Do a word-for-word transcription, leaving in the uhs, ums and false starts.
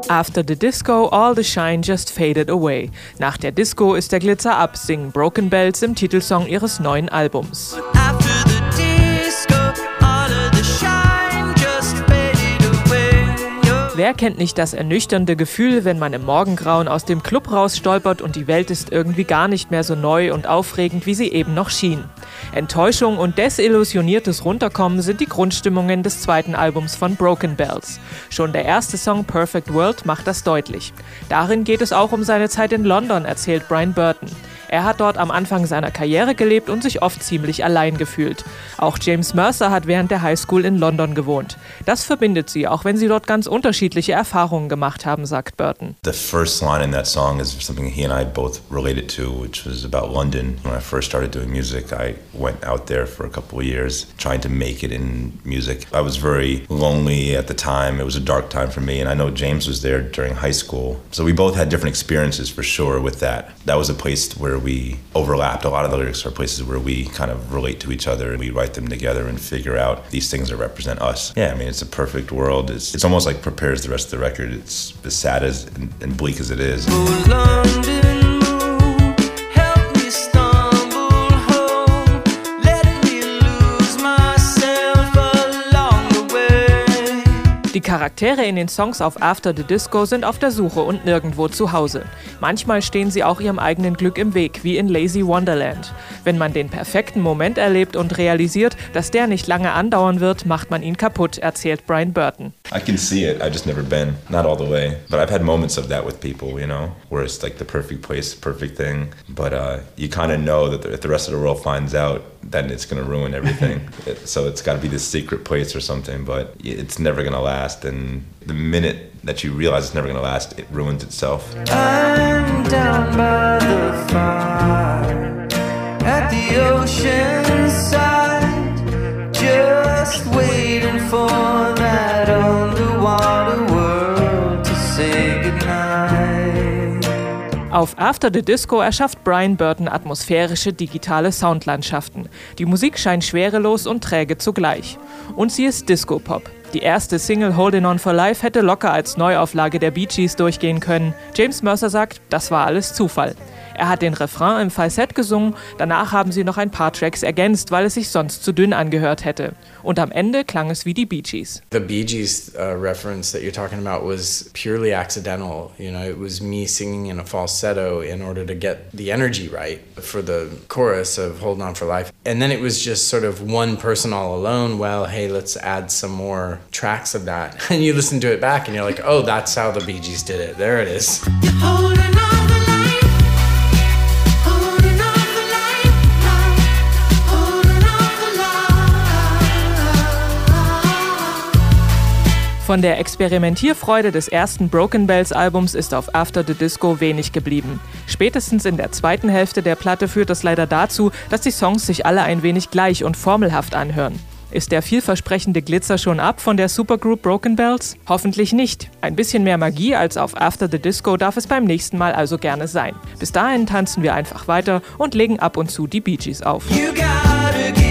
After the disco, all the shine just faded away. Nach der Disco ist der Glitzer ab, singen Broken Bells im Titelsong ihres neuen Albums. Wer kennt nicht das ernüchternde Gefühl, wenn man im Morgengrauen aus dem Club rausstolpert und die Welt ist irgendwie gar nicht mehr so neu und aufregend, wie sie eben noch schien. Enttäuschung und desillusioniertes Runterkommen sind die Grundstimmungen des zweiten Albums von Broken Bells. Schon der erste Song Perfect World macht das deutlich. Darin geht es auch um seine Zeit in London, erzählt Brian Burton. Er hat dort am Anfang seiner Karriere gelebt und sich oft ziemlich allein gefühlt. Auch James Mercer hat während der Highschool in London gewohnt. Das verbindet sie, auch wenn sie dort ganz unterschiedliche Erfahrungen gemacht haben, sagt Burton. The first line in that song is something he and I both related to, which was about London. When I first started doing music, I went out there for a couple of years, trying to make it in music. I was very lonely at the time. It was a dark time for me, and I know James was there during high school. So we both had different experiences for sure with that. That was a place where we overlapped. A lot of the lyrics are places where we kind of relate to each other and we write them together and figure out these things that represent us. Yeah, I mean, it's a perfect world. It's, it's almost like prepares the rest of the record. It's as sad as and, and bleak as it is. Die Charaktere in den Songs auf After the Disco sind auf der Suche und nirgendwo zu Hause. Manchmal stehen sie auch ihrem eigenen Glück im Weg, wie in Lazy Wonderland. Wenn man den perfekten Moment erlebt und realisiert, dass der nicht lange andauern wird, macht man ihn kaputt, erzählt Brian Burton. I can see it, I've just never been, not all the way. But I've had moments of that with people, you know, where it's like the perfect place, perfect thing. But uh, you kind of know that if the rest of the world finds out, then it's going to ruin everything. it, so it's got to be this secret place or something, but it's never going to last. And the minute that you realize it's never going to last, it ruins itself. I'm down by the fire at the ocean side, just waiting for that underwater world to say goodnight. Auf After the Disco erschafft Brian Burton atmosphärische digitale Soundlandschaften. Die Musik scheint schwerelos und träge zugleich. Und sie ist Disco-Pop. Die erste Single Holding On for Life hätte locker als Neuauflage der Bee Gees durchgehen können. James Mercer sagt, das war alles Zufall. Er hat den Refrain im Falsett gesungen, danach haben sie noch ein paar Tracks ergänzt, weil es sich sonst zu dünn angehört hätte. Und am Ende klang es wie die Bee Gees. The Bee Gees uh, reference that you're talking about was purely accidental. You know, it was me singing in a falsetto in order to get the energy right for the chorus of Hold On For Life. And then it was just sort of one person all alone. Well, hey, let's add some more tracks of that. And you listen to it back and you're like, oh, that's how the Bee Gees did it. There it is. Von der Experimentierfreude des ersten Broken Bells Albums ist auf After the Disco wenig geblieben. Spätestens in der zweiten Hälfte der Platte führt das leider dazu, dass die Songs sich alle ein wenig gleich und formelhaft anhören. Ist der vielversprechende Glitzer schon ab von der Supergroup Broken Bells? Hoffentlich nicht. Ein bisschen mehr Magie als auf After the Disco darf es beim nächsten Mal also gerne sein. Bis dahin tanzen wir einfach weiter und legen ab und zu die Bee Gees auf. You gotta